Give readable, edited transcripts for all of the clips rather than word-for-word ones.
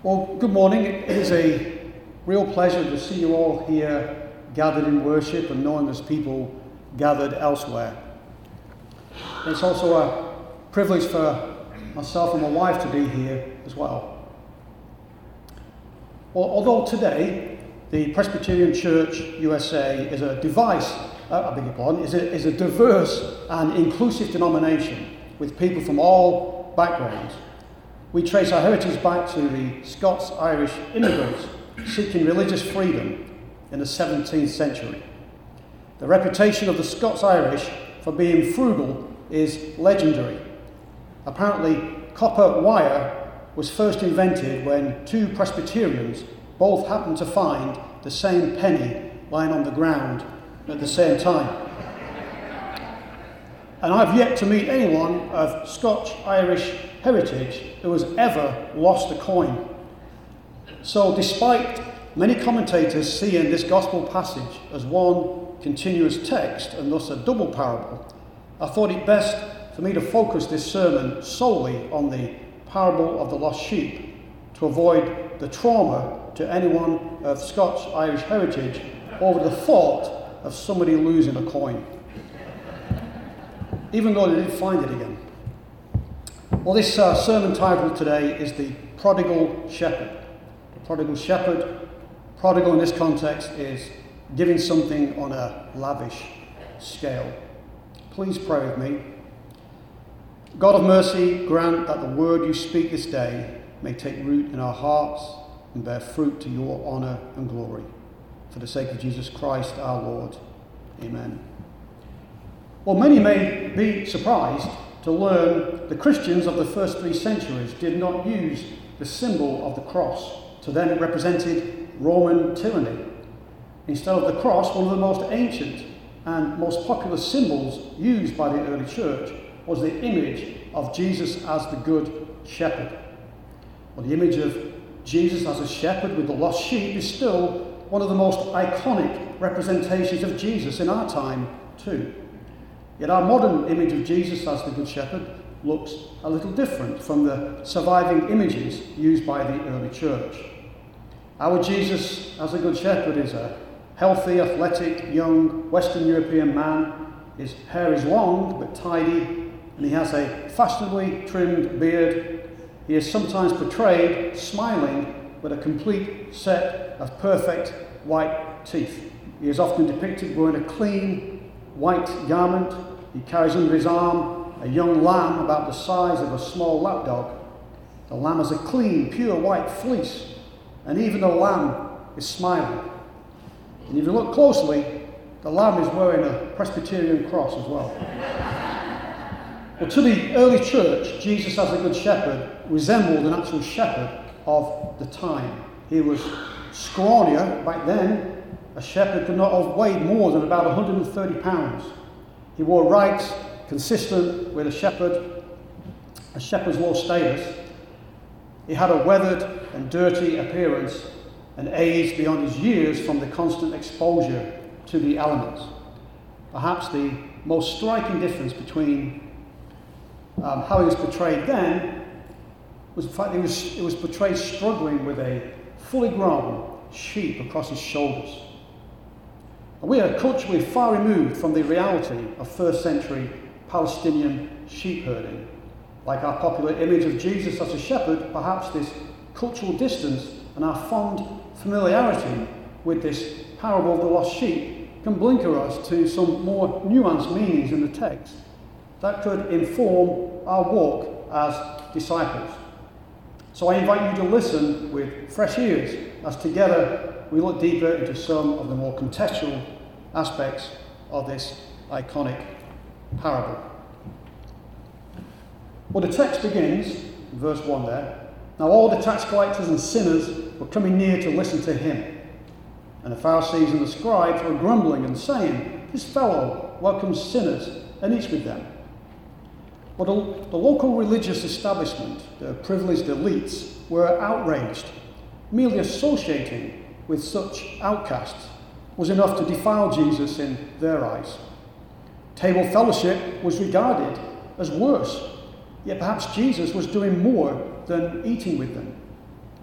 Well, good morning. It is a real pleasure to see you all here gathered in worship and knowing there's people gathered elsewhere. It's also a privilege for myself and my wife to be here as well. Although today the Presbyterian Church USA is a diverse and inclusive denomination with people from all backgrounds, we trace our heritage back to the Scots-Irish immigrants seeking religious freedom in the 17th century. The reputation of the Scots-Irish for being frugal is legendary. Apparently, copper wire was first invented when two Presbyterians both happened to find the same penny lying on the ground at the same time. And I've yet to meet anyone of Scotch-Irish heritage who has ever lost a coin. So despite many commentators seeing this gospel passage as one continuous text and thus a double parable, I thought it best for me to focus this sermon solely on the parable of the lost sheep to avoid the trauma to anyone of Scotch-Irish heritage over the thought of somebody losing a coin, even though they did find it again. Well, this sermon title today is The Prodigal Shepherd. The Prodigal Shepherd, prodigal in this context, is giving something on a lavish scale. Please pray with me. God of mercy, grant that the word you speak this day may take root in our hearts and bear fruit to your honour and glory. For the sake of Jesus Christ our Lord. Amen. Well, many may be surprised to learn the Christians of the first 3 centuries did not use the symbol of the cross. To them it represented Roman tyranny. Instead of the cross, one of the most ancient and most popular symbols used by the early church was the image of Jesus as the Good Shepherd. Well, the image of Jesus as a shepherd with the lost sheep is still one of the most iconic representations of Jesus in our time too. Yet our modern image of Jesus as the Good Shepherd looks a little different from the surviving images used by the early church. Our Jesus as a Good Shepherd is a healthy, athletic, young Western European man. His hair is long but tidy, and he has a fashionably trimmed beard. He is sometimes portrayed smiling with a complete set of perfect white teeth. He is often depicted wearing a clean white garment. He carries under his arm a young lamb about the size of a small lapdog. The lamb has a clean, pure white fleece, and even the lamb is smiling. And if you look closely, the lamb is wearing a Presbyterian cross as well. Well, to the early church, Jesus as a Good Shepherd resembled an actual shepherd of the time. He was scrawnier back then. A shepherd could not have weighed more than about 130 pounds. He wore rags consistent with a shepherd's low status. He had a weathered and dirty appearance and aged beyond his years from the constant exposure to the elements. Perhaps the most striking difference between how he was portrayed then was the fact that he was portrayed struggling with a fully grown sheep across his shoulders. And we are culturally far removed from the reality of first century Palestinian sheep herding. Like our popular image of Jesus as a shepherd, perhaps this cultural distance and our fond familiarity with this parable of the lost sheep can blinker us to some more nuanced meanings in the text that could inform our walk as disciples. So I invite you to listen with fresh ears as together we look deeper into some of the more contextual aspects of this iconic parable. Well, the text begins, in verse 1 there. Now all the tax collectors and sinners were coming near to listen to him. And the Pharisees and the scribes were grumbling and saying, "This fellow welcomes sinners and eats with them." But the local religious establishment, the privileged elites, were outraged. Merely associating with such outcasts was enough to defile Jesus in their eyes. Table fellowship was regarded as worse, yet perhaps Jesus was doing more than eating with them.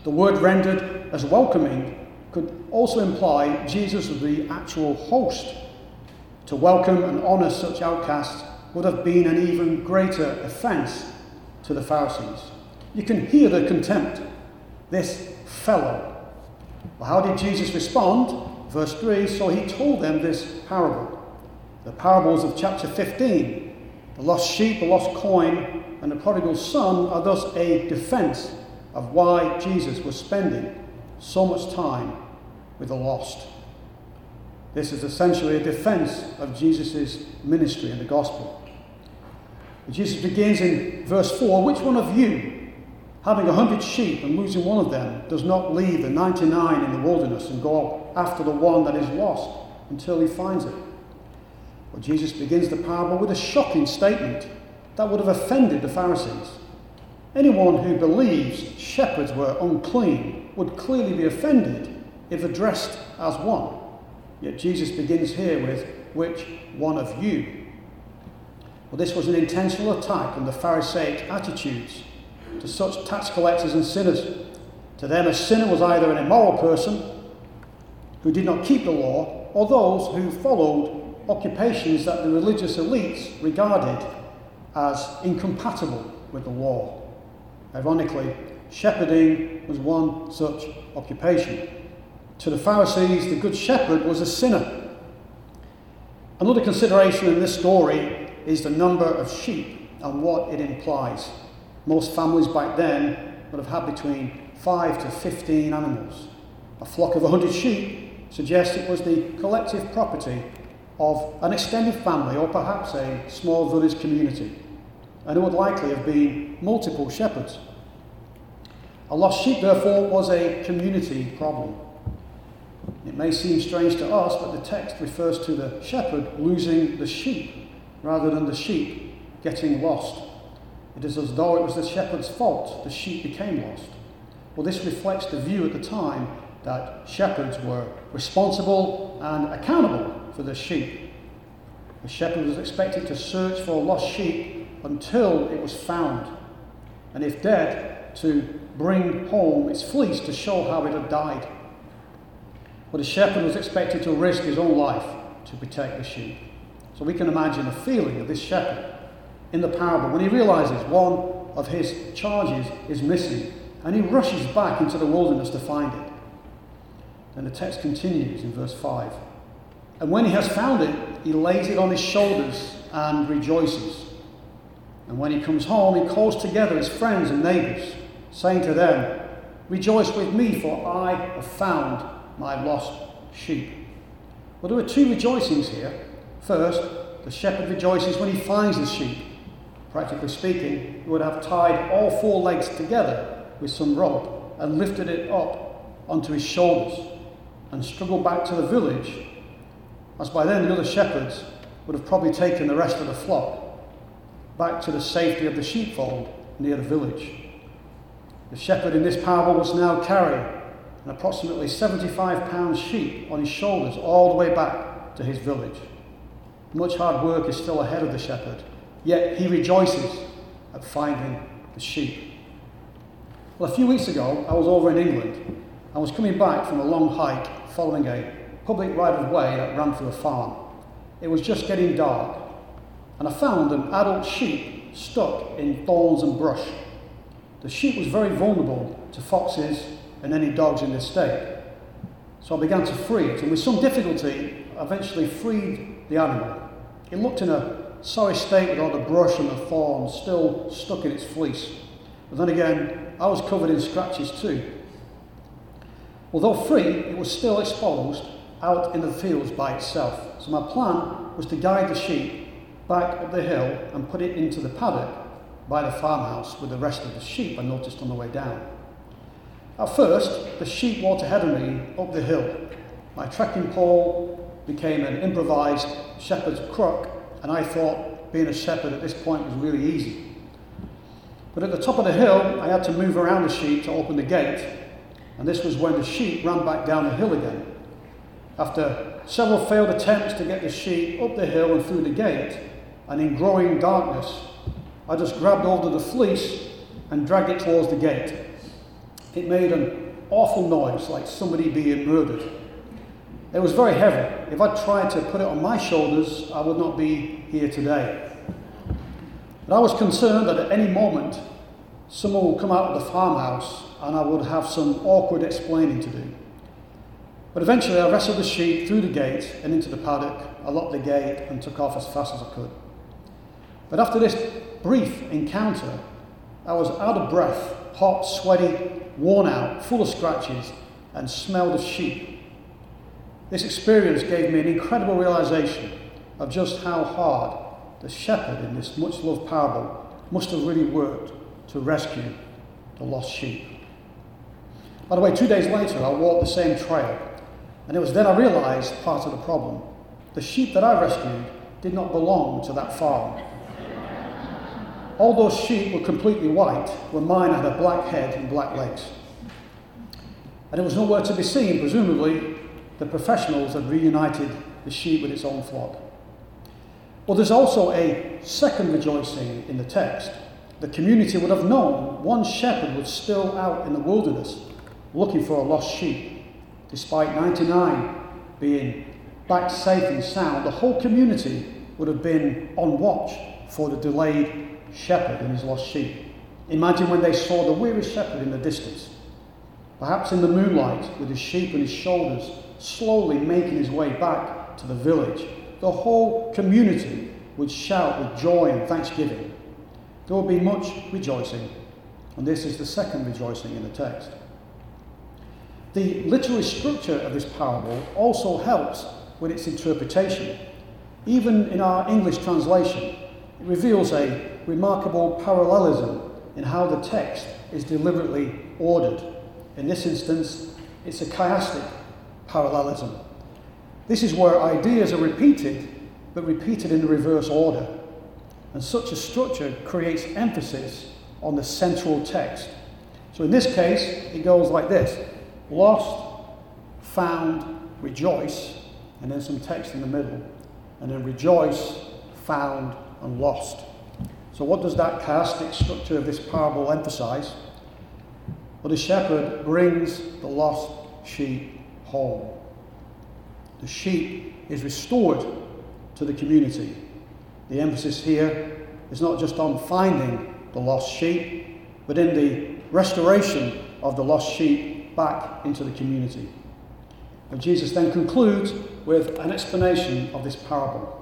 The word rendered as welcoming could also imply Jesus as the actual host. To welcome and honour such outcasts would have been an even greater offence to the Pharisees. You can hear the contempt. This fellow. Well, how did Jesus respond? Verse 3, so he told them this parable. The parables of chapter 15, the lost sheep, the lost coin, and the prodigal son are thus a defence of why Jesus was spending so much time with the lost. This is essentially a defence of Jesus' ministry in the gospel. Jesus begins in verse 4, which one of you, having 100 sheep and losing one of them, does not leave the 99 in the wilderness and go after the one that is lost until he finds it? Well, Jesus begins the parable with a shocking statement that would have offended the Pharisees. Anyone who believes shepherds were unclean would clearly be offended if addressed as one. Yet Jesus begins here with, which one of you? Well, this was an intentional attack on the Pharisaic attitudes to such tax collectors and sinners. To them, a sinner was either an immoral person who did not keep the law, or those who followed occupations that the religious elites regarded as incompatible with the law. Ironically, shepherding was one such occupation. To the Pharisees, the good shepherd was a sinner. Another consideration in this story is the number of sheep and what it implies. Most families back then would have had between 5 to 15 animals. A flock of 100 sheep suggests it was the collective property of an extended family or perhaps a small village community, and it would likely have been multiple shepherds. A lost sheep, therefore, was a community problem. It may seem strange to us, but the text refers to the shepherd losing the sheep rather than the sheep getting lost. It is as though it was the shepherd's fault the sheep became lost. Well, this reflects the view at the time that shepherds were responsible and accountable for the sheep. The shepherd was expected to search for a lost sheep until it was found, and if dead, to bring home its fleece to show how it had died. But the shepherd was expected to risk his own life to protect the sheep. So we can imagine the feeling of this shepherd in the parable when he realizes one of his charges is missing, and he rushes back into the wilderness to find it. Then the text continues in verse 5. And when he has found it, he lays it on his shoulders and rejoices. And when he comes home, he calls together his friends and neighbours, saying to them, rejoice with me, for I have found my lost sheep. Well, there are two rejoicings here. First, the shepherd rejoices when he finds the sheep. Practically speaking, he would have tied all four legs together with some rope and lifted it up onto his shoulders and struggled back to the village, as by then the other shepherds would have probably taken the rest of the flock back to the safety of the sheepfold near the village. The shepherd in this parable was now carrying an approximately 75-pound sheep on his shoulders all the way back to his village. Much hard work is still ahead of the shepherd, yet he rejoices at finding the sheep. Well, a few weeks ago, I was over in England. I was coming back from a long hike following a public right-of-way that ran through a farm. It was just getting dark, and I found an adult sheep stuck in thorns and brush. The sheep was very vulnerable to foxes and any dogs in this state. So I began to free it, and with some difficulty, I eventually freed the animal. It looked in a sorry state with all the brush and the thorns still stuck in its fleece. But then again, I was covered in scratches too. Although free, it was still exposed out in the fields by itself. So my plan was to guide the sheep back up the hill and put it into the paddock by the farmhouse with the rest of the sheep I noticed on the way down. At first, the sheep walked ahead of me up the hill. My trekking pole became an improvised shepherd's crook, and I thought being a shepherd at this point was really easy. But at the top of the hill, I had to move around the sheep to open the gate, and this was when the sheep ran back down the hill again. After several failed attempts to get the sheep up the hill and through the gate, and in growing darkness, I just grabbed hold of the fleece and dragged it towards the gate. It made an awful noise, like somebody being murdered. It was very heavy. If I tried to put it on my shoulders, I would not be here today. But I was concerned that at any moment, someone would come out of the farmhouse and I would have some awkward explaining to do. But eventually I wrestled the sheep through the gate and into the paddock. I locked the gate and took off as fast as I could. But after this brief encounter, I was out of breath, hot, sweaty, worn out, full of scratches, and smelled of sheep. This experience gave me an incredible realization of just how hard the shepherd in this much-loved parable must have really worked to rescue the lost sheep. By the way, 2 days later, I walked the same trail, and it was then I realized part of the problem. The sheep that I rescued did not belong to that farm. All those sheep were completely white, when mine had a black head and black legs. And it was nowhere to be seen. Presumably, the professionals had reunited the sheep with its own flock. Well, there's also a second rejoicing in the text. The community would have known one shepherd was still out in the wilderness looking for a lost sheep. Despite 99 being back safe and sound, the whole community would have been on watch for the delayed shepherd and his lost sheep. Imagine when they saw the weary shepherd in the distance, perhaps in the moonlight with his sheep on his shoulders, slowly making his way back to the village. The whole community would shout with joy and thanksgiving. There would be much rejoicing, and this is the second rejoicing in the text. The literary structure of this parable also helps with its interpretation. Even in our English translation, it reveals a remarkable parallelism in how the text is deliberately ordered. In this instance, it's a chiastic parallelism. This is where ideas are repeated, but repeated in the reverse order. And such a structure creates emphasis on the central text. So in this case, it goes like this: lost, found, rejoice, and then some text in the middle. And then rejoice, found, and lost. So what does that chiastic structure of this parable emphasize? Well, the shepherd brings the lost sheep home. The sheep is restored to the community. The emphasis here is not just on finding the lost sheep, but in the restoration of the lost sheep back into the community. And Jesus then concludes with an explanation of this parable.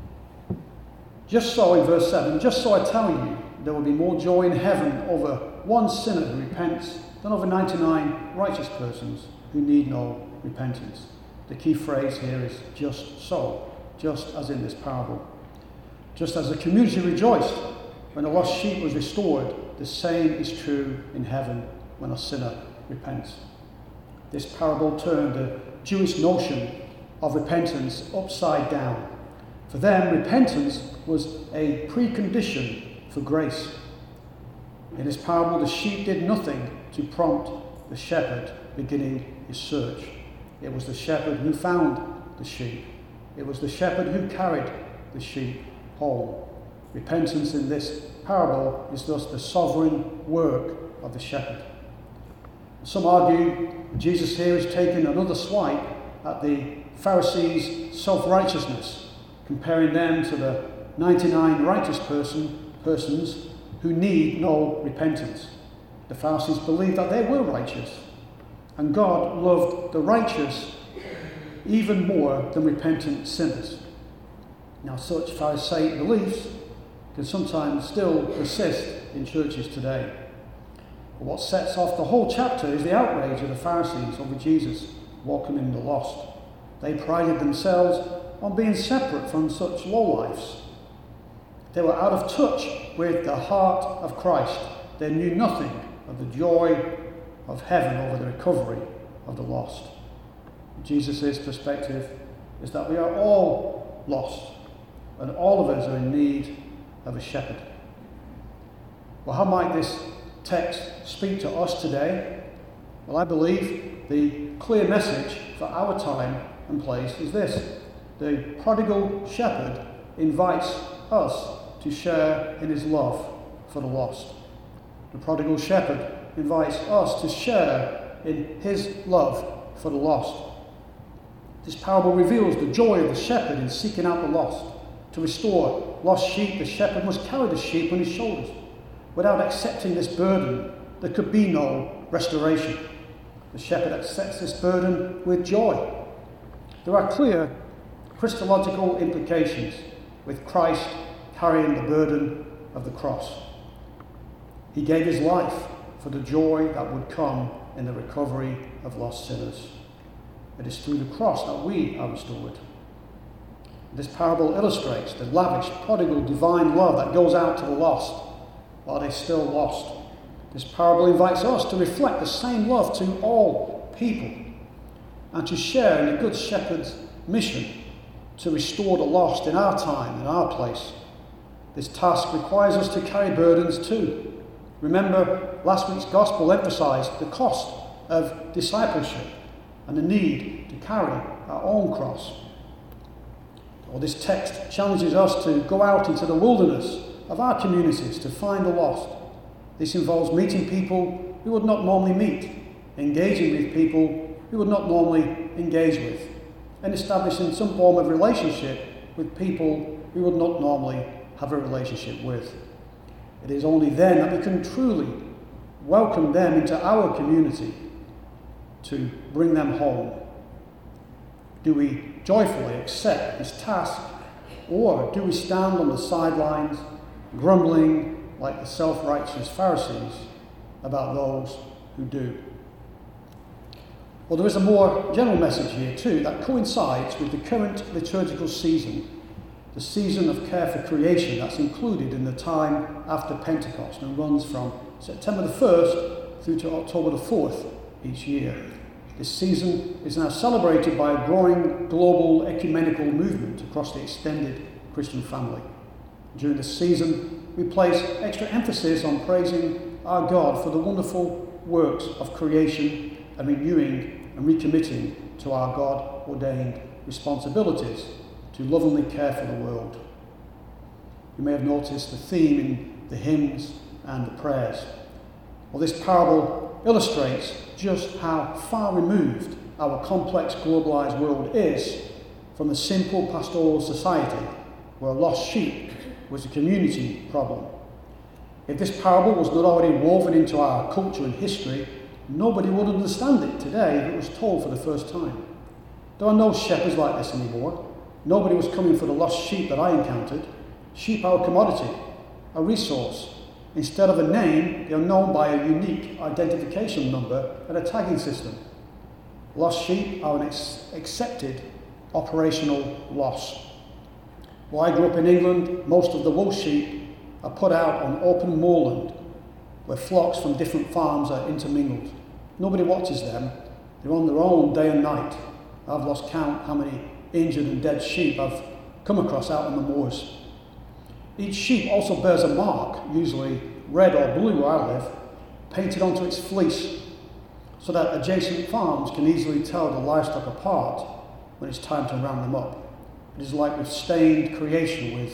Just so, in verse 7, just so I tell you, there will be more joy in heaven over one sinner who repents than over 99 righteous persons who need no repentance. The key phrase here is just so, just as in this parable. Just as the community rejoiced when a lost sheep was restored, the same is true in heaven when a sinner repents. This parable turned the Jewish notion of repentance upside down. For them, repentance was a precondition for grace. In this parable, the sheep did nothing to prompt the shepherd beginning his search. It was the shepherd who found the sheep. It was the shepherd who carried the sheep home. Repentance in this parable is thus the sovereign work of the shepherd. Some argue Jesus here is taking another swipe at the Pharisees' self-righteousness, comparing them to the 99 righteous persons who need no repentance. The Pharisees believed that they were righteous, and God loved the righteous even more than repentant sinners. Now, such Pharisaic beliefs can sometimes still persist in churches today. But what sets off the whole chapter is the outrage of the Pharisees over Jesus welcoming the lost. They prided themselves on being separate from such lowlifes. They were out of touch with the heart of Christ. They knew nothing of the joy of heaven over the recovery of the lost. Jesus' perspective is that we are all lost, and all of us are in need of a shepherd. Well, how might this text speak to us today? Well, I believe the clear message for our time and place is this: the prodigal shepherd invites us to share in his love for the lost. The prodigal shepherd invites us to share in his love for the lost. This parable reveals the joy of the shepherd in seeking out the lost. To restore lost sheep, the shepherd must carry the sheep on his shoulders. Without accepting this burden, there could be no restoration. The shepherd accepts this burden with joy. There are clear Christological implications with Christ carrying the burden of the cross. He gave his life for the joy that would come in the recovery of lost sinners. It is through the cross that we are restored. This parable illustrates the lavish, prodigal, divine love that goes out to the lost while they're still lost. This parable invites us to reflect the same love to all people and to share in the Good Shepherd's mission to restore the lost in our time, in our place. This task requires us to carry burdens too. Remember, last week's gospel emphasized the cost of discipleship and the need to carry our own cross. This text challenges us to go out into the wilderness of our communities to find the lost. This involves meeting people we would not normally meet, engaging with people we would not normally engage with, and establishing some form of relationship with people we would not normally have a relationship with. It is only then that we can truly welcome them into our community to bring them home. Do we joyfully accept this task, or do we stand on the sidelines, grumbling like the self-righteous Pharisees about those who do? Well, there is a more general message here too that coincides with the current liturgical season, the season of care for creation that's included in the time after Pentecost and runs from September the 1st through to October the 4th each year. This season is now celebrated by a growing global ecumenical movement across the extended Christian family. During this season, we place extra emphasis on praising our God for the wonderful works of creation and renewing and recommitting to our God-ordained responsibilities to lovingly care for the world. You may have noticed the theme in the hymns and the prayers. Well, this parable illustrates just how far removed our complex globalized world is from the simple pastoral society where lost sheep was a community problem. If this parable was not already woven into our culture and history, nobody would understand it today if it was told for the first time. There are no shepherds like this anymore. Nobody was coming for the lost sheep that I encountered. Sheep are a commodity, a resource. Instead of a name, they are known by a unique identification number and a tagging system. Lost sheep are an accepted operational loss. Well, I grew up in England. Most of the wool sheep are put out on open moorland where flocks from different farms are intermingled. Nobody watches them. They're on their own day and night. I've lost count how many injured and dead sheep I've come across out on the moors. Each sheep also bears a mark, usually red or blue where I live, painted onto its fleece so that adjacent farms can easily tell the livestock apart when it's time to round them up. It is like we've stained creation with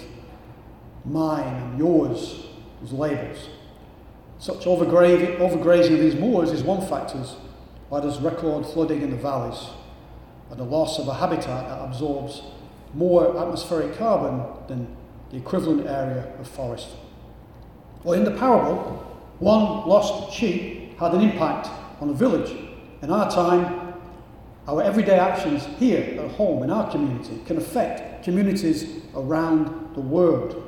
mine and yours as labels. Such overgrazing of these moors is one factor why there's record flooding in the valleys and the loss of a habitat that absorbs more atmospheric carbon than the equivalent area of forest. Well, in the parable, one lost sheep had an impact on a village. In our time, our everyday actions here at home in our community can affect communities around the world.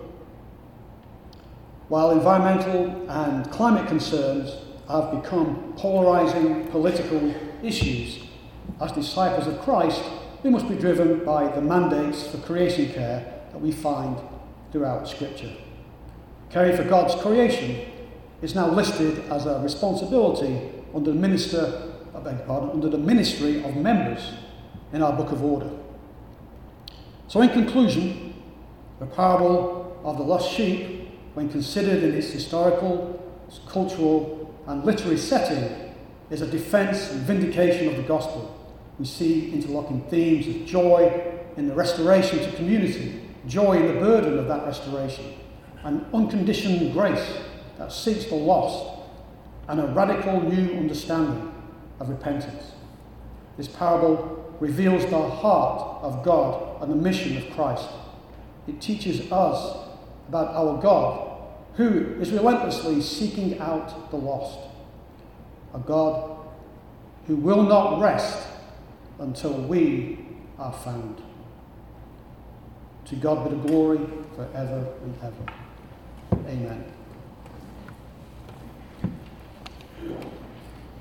While environmental and climate concerns have become polarizing political issues, as disciples of Christ, we must be driven by the mandates for creation care that we find throughout Scripture. Caring for God's creation is now listed as a responsibility under the ministry of members in our Book of Order. So in conclusion, the parable of the lost sheep, when considered in its historical, cultural and literary setting, is a defence and vindication of the gospel. We see interlocking themes of joy in the restoration to community, joy in the burden of that restoration, and unconditioned grace that seeks the lost and a radical new understanding of repentance. This parable reveals the heart of God and the mission of Christ. It teaches us about our God, who is relentlessly seeking out the lost. A God who will not rest until we are found. To God be the glory forever and ever. Amen.